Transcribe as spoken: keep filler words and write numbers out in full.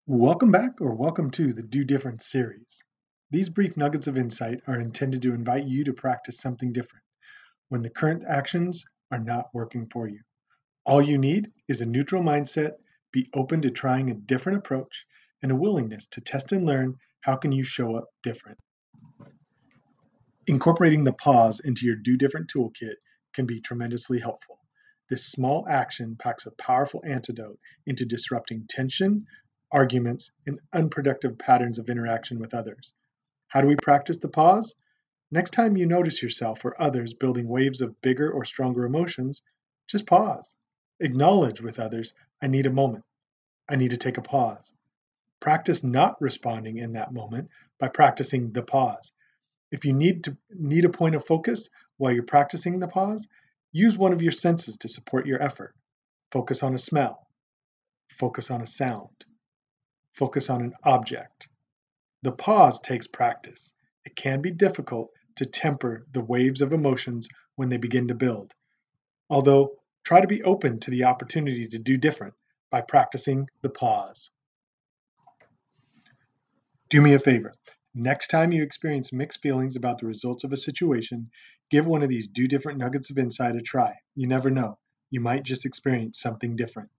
Welcome back or welcome to the Do Different series. These brief nuggets of insight are intended to invite you to practice something different when the current actions are not working for you. All you need is a neutral mindset, be open to trying a different approach, and a willingness to test and learn how can you show up different. Incorporating the pause into your Do Different toolkit can be tremendously helpful. This small action packs a powerful antidote into disrupting tension, arguments, and unproductive patterns of interaction with others. How do we practice the pause? Next time you notice yourself or others building waves of bigger or stronger emotions, just pause. Acknowledge with others, I need a moment. I need to take a pause. Practice not responding in that moment by practicing the pause. If you need to need a point of focus while you're practicing the pause, use one of your senses to support your effort. Focus on a smell. Focus on a sound. Focus on an object. The pause takes practice. It can be difficult to temper the waves of emotions when they begin to build. Although, try to be open to the opportunity to do different by practicing the pause. Do me a favor. Next time you experience mixed feelings about the results of a situation, give one of these Do Different nuggets of insight a try. You never know. You might just experience something different.